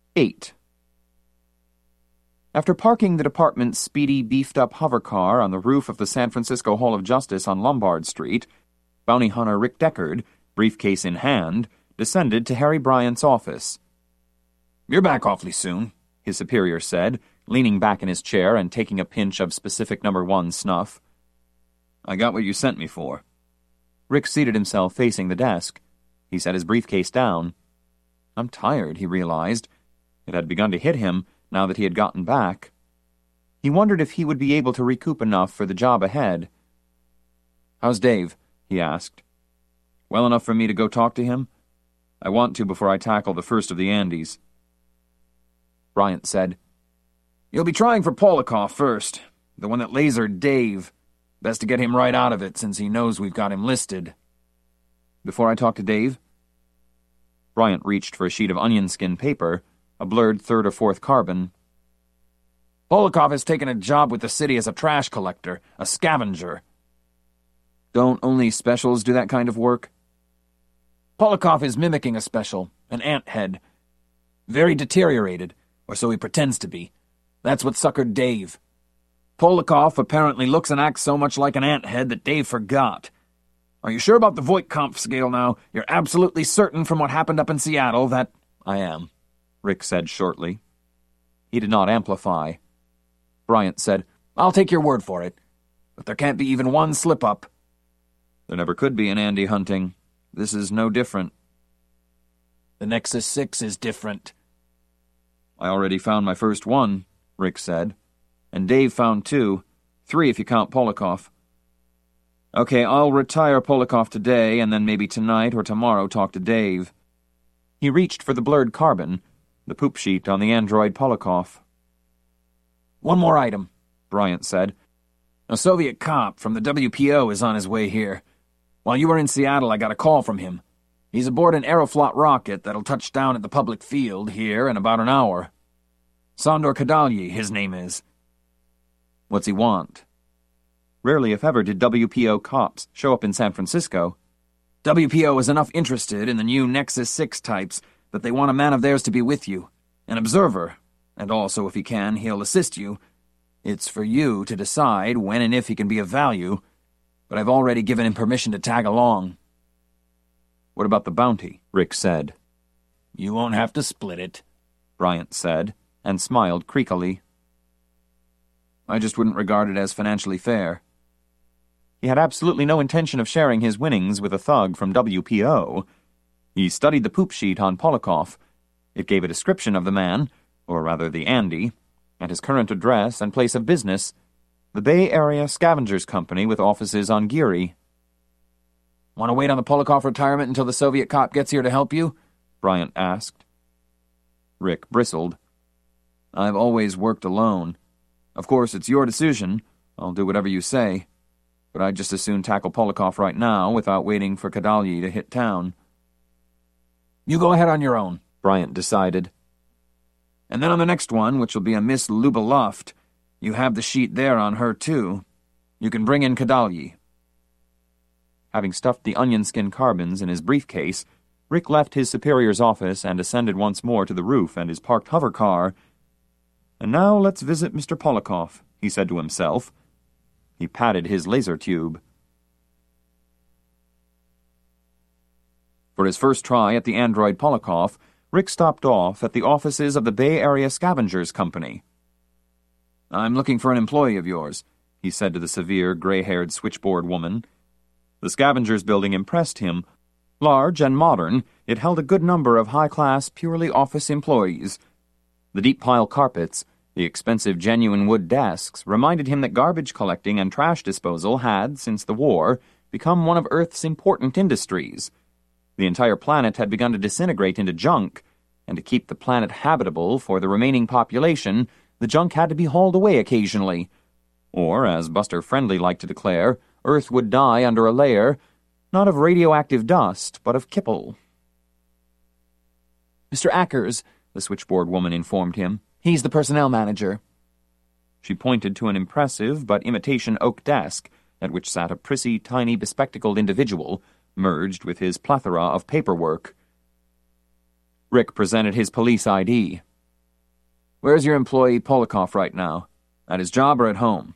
8. After parking the department's speedy, beefed-up hovercar on the roof of the San Francisco Hall of Justice on Lombard Street, bounty hunter Rick Deckard, briefcase in hand, descended to Harry Bryant's office. "You're back awfully soon," his superior said, leaning back in his chair and taking a pinch of specific number 1 snuff. "I got what you sent me for." Rick seated himself facing the desk. He set his briefcase down. I'm tired, he realized. It had begun to hit him now that he had gotten back. He wondered if he would be able to recoup enough for the job ahead. "How's Dave?" he asked. "Well enough for me to go talk to him? I want to before I tackle the first of the Andes." Bryant said, "You'll be trying for Polikoff first, the one that lasered Dave. Best to get him right out of it since he knows we've got him listed." "Before I talk to Dave?" Bryant reached for a sheet of onion skin paper, a blurred 3rd or 4th carbon. "Polikoff has taken a job with the city as a trash collector, a scavenger." "Don't only specials do that kind of work?" "Polikoff is mimicking a special, an ant head. Very deteriorated, or so he pretends to be. That's what suckered Dave. Polikoff apparently looks and acts so much like an ant head that Dave forgot. Are you sure about the Voight-Kampff scale now? You're absolutely certain from what happened up in Seattle that—" "I am," Rick said shortly. He did not amplify. Bryant said, "I'll take your word for it. But there can't be even one slip-up." "There never could be in Andy hunting. This is no different." "The Nexus 6 is different." "I already found my first one," Rick said. "And Dave found 2. 3 if you count Polikoff. Okay, I'll retire Polikoff today, and then maybe tonight or tomorrow talk to Dave." He reached for the blurred carbon, the poop sheet on the android Polikoff. "One more item," Bryant said. "A Soviet cop from the WPO is on his way here. While you were in Seattle, I got a call from him. He's aboard an Aeroflot rocket that'll touch down at the public field here in about an hour. Sandor Kadalyi, his name is." "What's he want?" Rarely, if ever, did WPO cops show up in San Francisco. "WPO is enough interested in the new Nexus 6 types that they want a man of theirs to be with you, an observer, and also, if he can, he'll assist you. It's for you to decide when and if he can be of value, but I've already given him permission to tag along." "What about the bounty?" Rick said. "You won't have to split it," Bryant said, and smiled creakily. "I just wouldn't regard it as financially fair." He had absolutely no intention of sharing his winnings with a thug from WPO. He studied the poop sheet on Polikoff. It gave a description of the man, or rather the Andy, and his current address and place of business, the Bay Area Scavengers Company with offices on Geary. "Want to wait on the Polikoff retirement until the Soviet cop gets here to help you?" Bryant asked. Rick bristled. "I've always worked alone. Of course, it's your decision. I'll do whatever you say. But I'd just as soon tackle Polikoff right now without waiting for Kadalyi to hit town." "You go ahead on your own," Bryant decided. "And then on the next one, which will be a Miss Luba Luft, you have the sheet there on her, too. You can bring in Kadalyi." Having stuffed the onion skin carbons in his briefcase, Rick left his superior's office and ascended once more to the roof and his parked hover car. "And now let's visit Mr. Polikoff," he said to himself. He patted his laser tube. For his first try at the android Polikoff, Rick stopped off at the offices of the Bay Area Scavengers Company. "I'm looking for an employee of yours," he said to the severe, gray-haired switchboard woman. The Scavengers building impressed him. Large and modern, it held a good number of high-class, purely office employees. The deep pile carpets, the expensive genuine wood desks, reminded him that garbage collecting and trash disposal had, since the war, become one of Earth's important industries. The entire planet had begun to disintegrate into junk, and to keep the planet habitable for the remaining population, the junk had to be hauled away occasionally. Or, as Buster Friendly liked to declare, Earth would die under a layer, not of radioactive dust, but of kipple. "Mr. Ackers," the switchboard woman informed him. "He's the personnel manager." She pointed to an impressive but imitation oak desk, at which sat a prissy, tiny, bespectacled individual, merged with his plethora of paperwork. Rick presented his police ID. Where's your employee Polikoff right now? At his job or at home?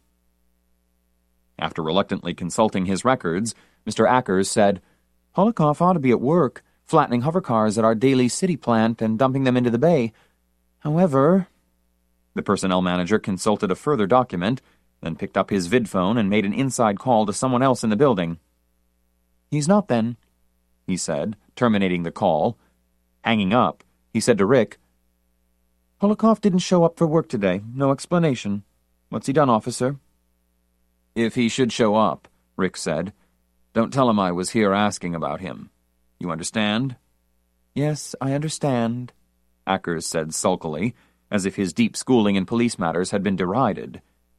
After reluctantly consulting his records, Mr. Ackers said, Polikoff ought to be at work, flattening hovercars at our Daly City plant and dumping them into the bay. However, the personnel manager consulted a further document, then picked up his vidphone and made an inside call to someone else in the building. He's not then, he said, terminating the call. Hanging up, he said to Rick, Polikoff didn't show up for work today. No explanation. What's he done, officer? If he should show up, Rick said, don't tell him I was here asking about him. You understand? Yes, I understand, Ackers said sulkily, as if his deep schooling in police matters had been derided.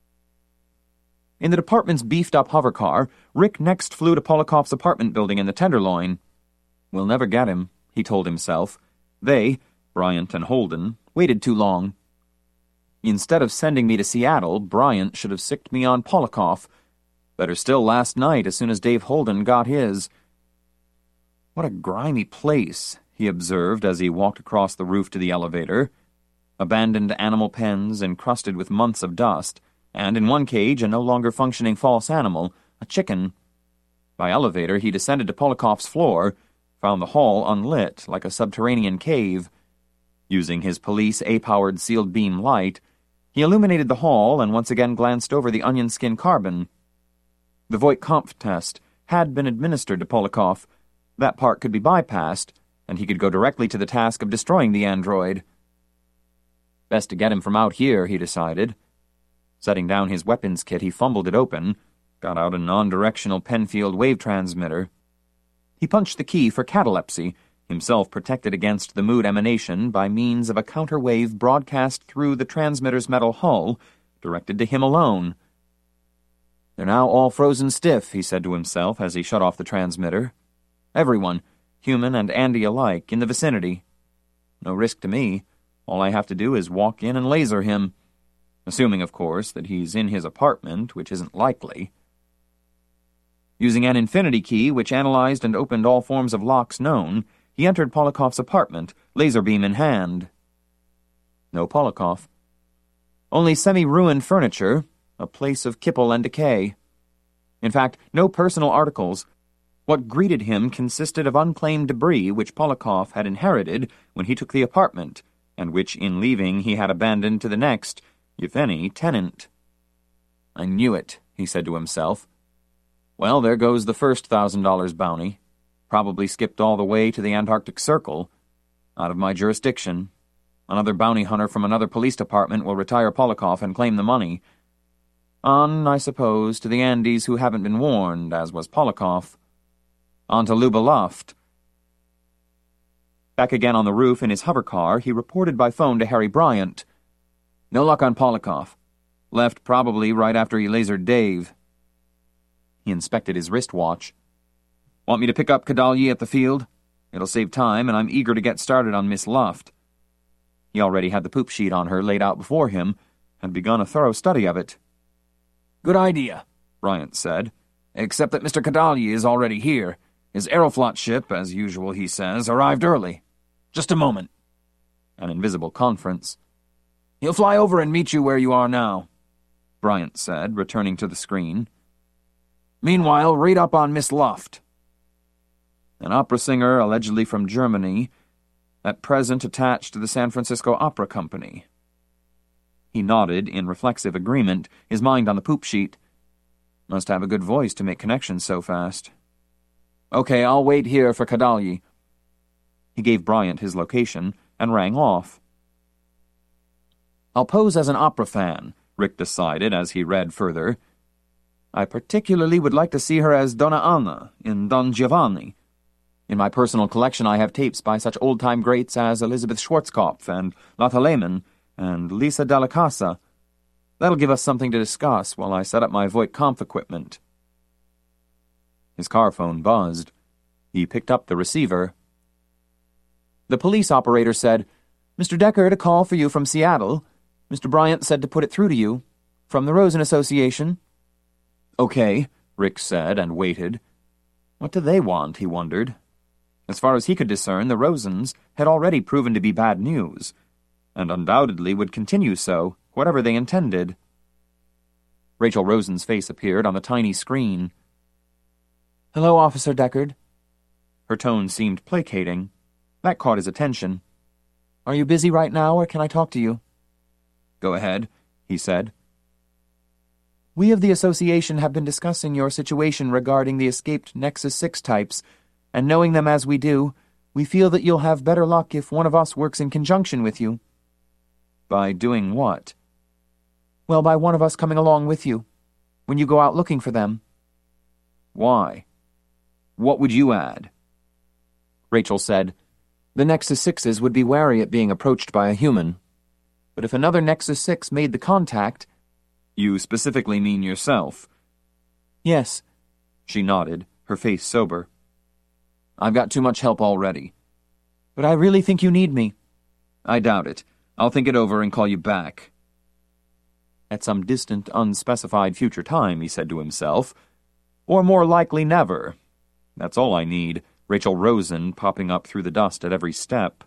In the department's beefed-up hovercar, Rick next flew to Polikoff's apartment building in the Tenderloin. We'll never get him, he told himself. They, Bryant and Holden, waited too long. Instead of sending me to Seattle, Bryant should have sicked me on Polikoff. Better still last night, as soon as Dave Holden got his. What a grimy place, he observed as he walked across the roof to the elevator. Abandoned animal pens encrusted with months of dust, and in one cage a no longer functioning false animal, a chicken. By elevator he descended to Polikoff's floor, found the hall unlit like a subterranean cave. Using his police A-powered sealed beam light, he illuminated the hall and once again glanced over the onion skin carbon. The Voight-Kampff test had been administered to Polikoff. That part could be bypassed, and he could go directly to the task of destroying the android. Best to get him from out here, he decided. Setting down his weapons kit, he fumbled it open, got out a non-directional Penfield wave transmitter. He punched the key for catalepsy, himself protected against the mood emanation by means of a counterwave broadcast through the transmitter's metal hull, directed to him alone. They're now all frozen stiff, he said to himself as he shut off the transmitter. Everyone, human and Andy alike, in the vicinity. No risk to me. All I have to do is walk in and laser him. Assuming, of course, that he's in his apartment, which isn't likely. Using an infinity key which analyzed and opened all forms of locks known, he entered Polikoff's apartment, laser beam in hand. No Polikoff. Only semi-ruined furniture, a place of kipple and decay. In fact, no personal articles. What greeted him consisted of unclaimed debris which Polikoff had inherited when he took the apartment, and which in leaving he had abandoned to the next, if any, tenant. I knew it, he said to himself. Well, there goes the first $1,000 bounty. Probably skipped all the way to the Antarctic Circle. Out of my jurisdiction. Another bounty hunter from another police department will retire Polikoff and claim the money. On, I suppose, to the Andes who haven't been warned, as was Polikoff. On to Luba Luft. Back again on the roof in his hovercar, he reported by phone to Harry Bryant. No luck on Polikoff. Left probably right after he lasered Dave. He inspected his wristwatch. Want me to pick up Kadalyi at the field? It'll save time, and I'm eager to get started on Miss Luft. He already had the poop sheet on her laid out before him, and begun a thorough study of it. Good idea, Bryant said, except that Mr. Kadalyi is already here. His Aeroflot ship, as usual he says, arrived early. Just a moment. An invisible conference. He'll fly over and meet you where you are now, Bryant said, returning to the screen. Meanwhile, read up on Miss Luft. An opera singer allegedly from Germany, at present attached to the San Francisco Opera Company. He nodded in reflexive agreement, his mind on the poop sheet. Must have a good voice to make connections so fast. Okay, I'll wait here for Kadalyi. He gave Bryant his location and rang off. I'll pose as an opera fan, Rick decided as he read further. I particularly would like to see her as Donna Anna in Don Giovanni. In my personal collection I have tapes by such old-time greats as Elizabeth Schwarzkopf and Lotte Lehmann and Lisa Della Casa. That'll give us something to discuss while I set up my Voight-Kampff equipment. His car phone buzzed. He picked up the receiver. The police operator said, Mr. Deckard, a call for you from Seattle. Mr. Bryant said to put it through to you. From the Rosen Association. Okay, Rick said, and waited. What do they want, he wondered. As far as he could discern, the Rosens had already proven to be bad news. and undoubtedly would continue so, whatever they intended. Rachel Rosen's face appeared on the tiny screen. "Hello, Officer Deckard." Her tone seemed placating. That caught his attention. "Are you busy right now, or can I talk to you?" "Go ahead," he said. "We of the Association have been discussing your situation regarding the escaped Nexus 6 types, and knowing them as we do, we feel that you'll have better luck if one of us works in conjunction with you." "By doing what?" "Well, by one of us coming along with you, when you go out looking for them." "Why? What would you add?" Rachel said, "The Nexus 6s would be wary at being approached by a human. But if another Nexus 6 made the contact—" "You specifically mean yourself?" "Yes." She nodded, her face sober. "I've got too much help already." "But I really think you need me." "I doubt it. I'll think it over and call you back." At some distant, unspecified future time, he said to himself. Or more likely never. That's all I need, Rachel Rosen popping up through the dust at every step.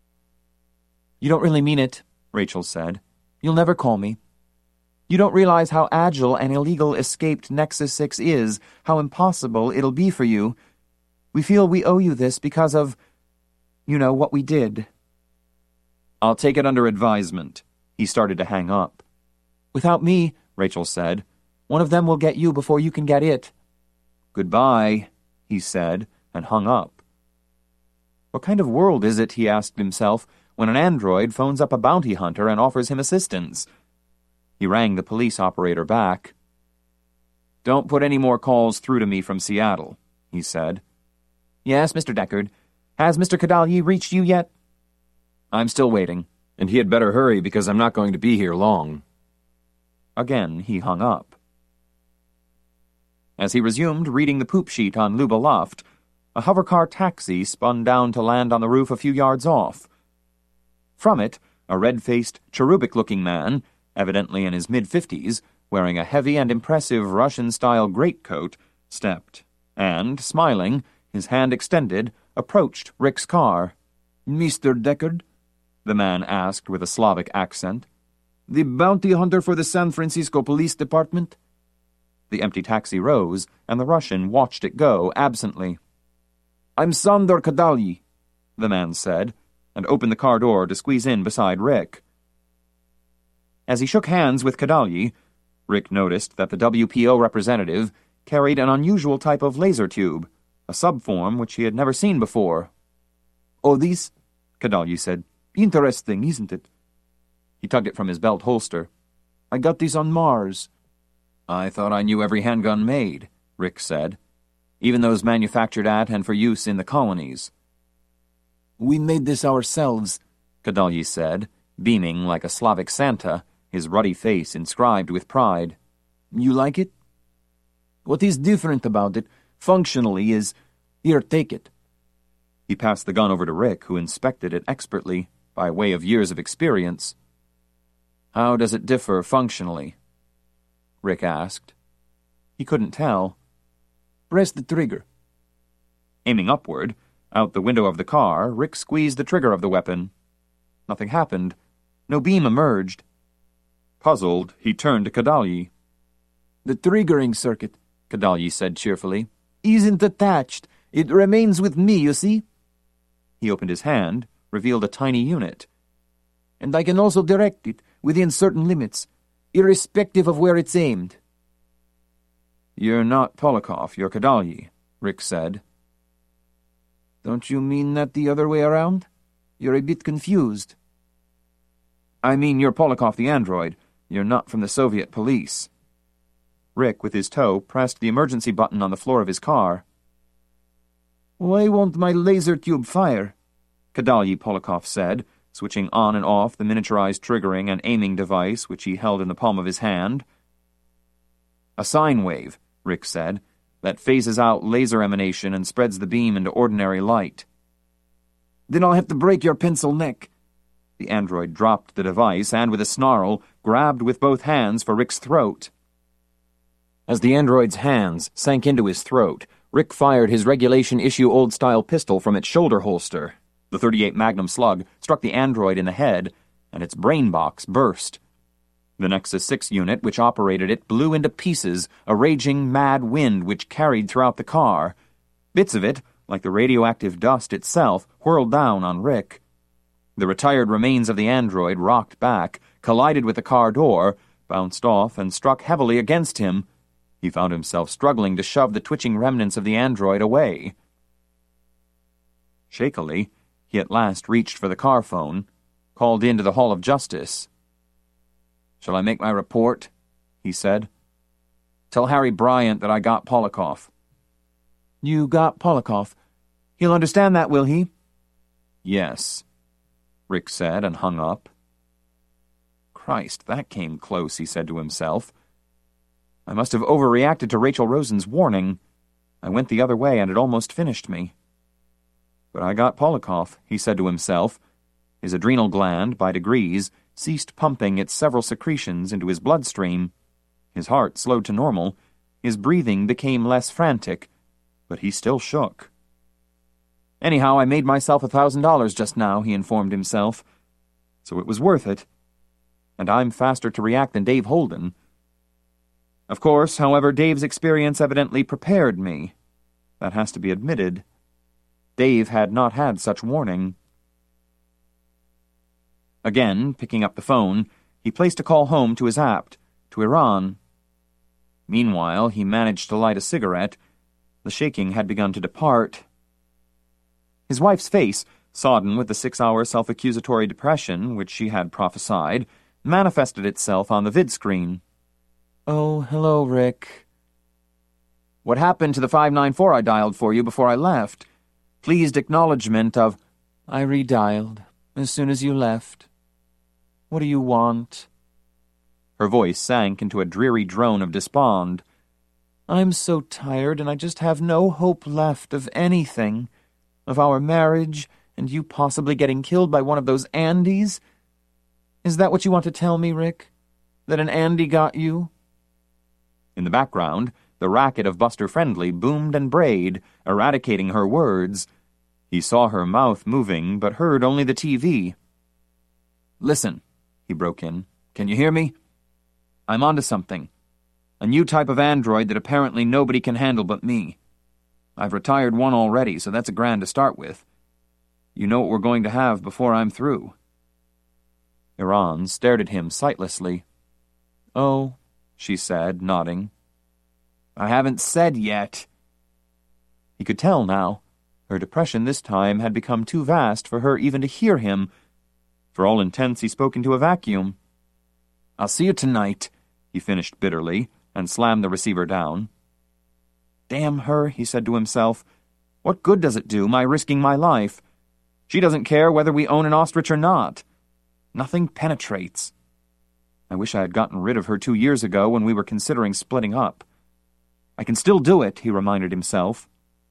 "You don't really mean it," Rachel said. "You'll never call me. You don't realize how agile an illegal escaped Nexus 6 is, how impossible it'll be for you. We feel we owe you this because of, what we did." "I'll take it under advisement." He started to hang up. "Without me," Rachel said, "one of them will get you before you can get it." "Goodbye," he said, and hung up. What kind of world is it, he asked himself, when an android phones up a bounty hunter and offers him assistance? He rang the police operator back. "Don't put any more calls through to me from Seattle," he said. "Yes, Mr. Deckard. Has Mr. Kadalyi reached you yet?" "I'm still waiting, and he had better hurry because I'm not going to be here long." Again he hung up. As he resumed reading the poop sheet on Luba Luft, a hovercar taxi spun down to land on the roof a few yards off. From it, a red-faced, cherubic-looking man, evidently in his mid-50s, wearing a heavy and impressive Russian-style greatcoat, stepped, and, smiling, his hand extended, approached Rick's car. "Mr. Deckard?" the man asked with a Slavic accent. "The bounty hunter for the San Francisco Police Department?" The empty taxi rose, and the Russian watched it go absently. "I'm Sandor Kadalyi," the man said, and opened the car door to squeeze in beside Rick. As he shook hands with Kadalyi, Rick noticed that the WPO representative carried an unusual type of laser tube, a subform which he had never seen before. "Oh, this?" Kadalyi said. "Interesting, isn't it?" He tugged it from his belt holster. "I got this on Mars." "I thought I knew every handgun made," Rick said. "Even those manufactured at and for use in the colonies." "We made this ourselves," Kadalyi said, beaming like a Slavic Santa, his ruddy face inscribed with pride. "You like it?" "What is different about it, functionally, is... Here, take it." He passed the gun over to Rick, who inspected it expertly, by way of years of experience. "How does it differ functionally?" Rick asked. He couldn't tell. "Press the trigger." Aiming upward, out the window of the car, Rick squeezed the trigger of the weapon. Nothing happened. No beam emerged. Puzzled, he turned to Kadalyi. "The triggering circuit," Kadalyi said cheerfully, "isn't attached. It remains with me, you see?" He opened his hand, revealed a tiny unit. "And I can also direct it, within certain limits, irrespective of where it's aimed." "You're not Polikov, you're Kadalyi," Rick said. "Don't you mean that the other way around? You're a bit confused." "I mean you're Polikov the android. You're not from the Soviet police." Rick, with his toe, pressed the emergency button on the floor of his car. "Why won't my laser tube fire?" Kadalyi Polikov said, switching on and off the miniaturized triggering and aiming device which he held in the palm of his hand. "A sine wave," Rick said, "that phases out laser emanation and spreads the beam into ordinary light." "Then I'll have to break your pencil neck." The android dropped the device and, with a snarl, grabbed with both hands for Rick's throat. As the android's hands sank into his throat, Rick fired his regulation-issue old-style pistol from its shoulder holster. The .38 Magnum slug struck the android in the head, and its brain box burst. The Nexus 6 unit which operated it blew into pieces, a raging mad wind which carried throughout the car. Bits of it, like the radioactive dust itself, whirled down on Rick. The retired remains of the android rocked back, collided with the car door, bounced off, and struck heavily against him. He found himself struggling to shove the twitching remnants of the android away. Shakily, he at last reached for the car phone, called into the Hall of Justice. "Shall I make my report?" he said. "Tell Harry Bryant that I got Polikoff." "You got Polikoff. He'll understand that, will he?" "Yes," Rick said and hung up. Christ, that came close, he said to himself. I must have overreacted to Rachel Rosen's warning. I went the other way and it almost finished me. But I got Polikoff, he said to himself. His adrenal gland, by degrees, ceased pumping its several secretions into his bloodstream. His heart slowed to normal. His breathing became less frantic, but he still shook. Anyhow, I made myself $1,000 just now, he informed himself. So it was worth it. And I'm faster to react than Dave Holden. Of course, however, Dave's experience evidently prepared me. That has to be admitted. Dave had not had such warning. Again, picking up the phone, he placed a call home to his apt, to Iran. Meanwhile, he managed to light a cigarette. The shaking had begun to depart. His wife's face, sodden with the 6-hour self-accusatory depression which she had prophesied, manifested itself on the vid-screen. "Oh, hello, Rick." "What happened to the 594 I dialed for you before I left? Pleased acknowledgement of—" "I redialed as soon as you left. What do you want?" Her voice sank into a dreary drone of despond. "I'm so tired, and I just have no hope left of anything. Of our marriage, and you possibly getting killed by one of those Andys. Is that what you want to tell me, Rick? That an Andy got you?" In the background, the racket of Buster Friendly boomed and brayed, eradicating her words. He saw her mouth moving, but heard only the TV. "Listen," he broke in. "Can you hear me? I'm onto something. A new type of android that apparently nobody can handle but me. I've retired one already, so that's a grand to start with. You know what we're going to have before I'm through." Iran stared at him sightlessly. "Oh," she said, nodding. "I haven't said yet." He could tell now. Her depression this time had become too vast for her even to hear him. For all intents, he spoke into a vacuum. "I'll see you tonight," he finished bitterly, and slammed the receiver down. "Damn her," he said to himself. "What good does it do, my risking my life? She doesn't care whether we own an ostrich or not. Nothing penetrates. I wish I had gotten rid of her 2 years ago when we were considering splitting up. I can still do it," he reminded himself.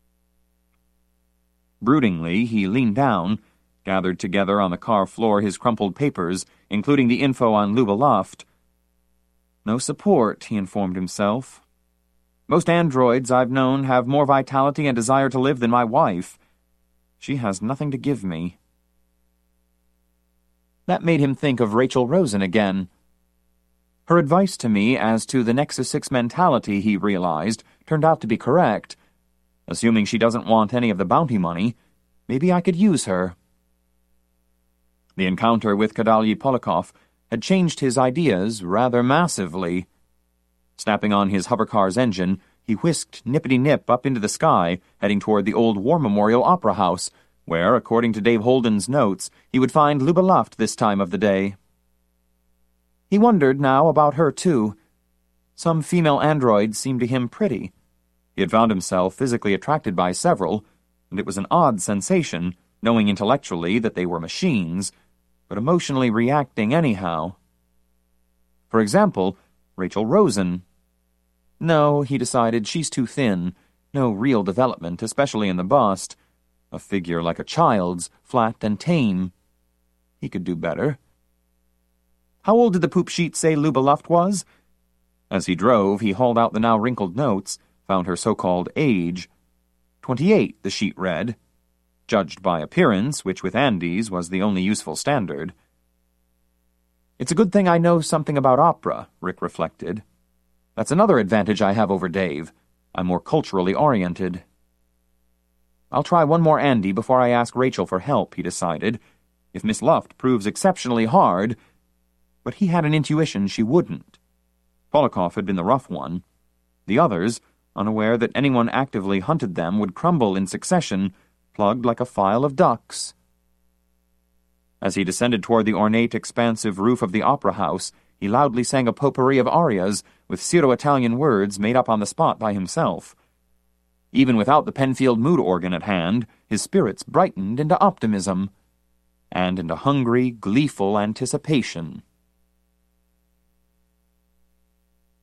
Broodingly, he leaned down, gathered together on the car floor his crumpled papers, including the info on Luba Luft. No support, he informed himself. Most androids I've known have more vitality and desire to live than my wife. She has nothing to give me. That made him think of Rachel Rosen again. Her advice to me as to the Nexus 6 mentality, he realized, turned out to be correct. Assuming she doesn't want any of the bounty money, maybe I could use her. The encounter with Kadalyi Polikoff had changed his ideas rather massively. Snapping on his hovercar's engine, he whisked nippity-nip up into the sky, heading toward the old War Memorial Opera House, where, according to Dave Holden's notes, he would find Luba Luft this time of the day. He wondered now about her, too. Some female androids seemed to him pretty. He had found himself physically attracted by several, and it was an odd sensation, knowing intellectually that they were machines, but emotionally reacting anyhow. For example, Rachel Rosen. No, he decided, she's too thin. No real development, especially in the bust. A figure like a child's, flat and tame. He could do better. How old did the poop sheet say Luba Luft was? As he drove, he hauled out the now wrinkled notes, found her so-called age. 28, the sheet read, judged by appearance, which with Andy's was the only useful standard. It's a good thing I know something about opera, Rick reflected. That's another advantage I have over Dave. I'm more culturally oriented. I'll try one more Andy before I ask Rachel for help, he decided. If Miss Luft proves exceptionally hard... But he had an intuition she wouldn't. Polikoff had been the rough one. The others, unaware that anyone actively hunted them, would crumble in succession, plugged like a file of ducks. As he descended toward the ornate, expansive roof of the opera house, he loudly sang a potpourri of arias with Syro-Italian words made up on the spot by himself. Even without the Penfield mood organ at hand, his spirits brightened into optimism, and into hungry, gleeful anticipation.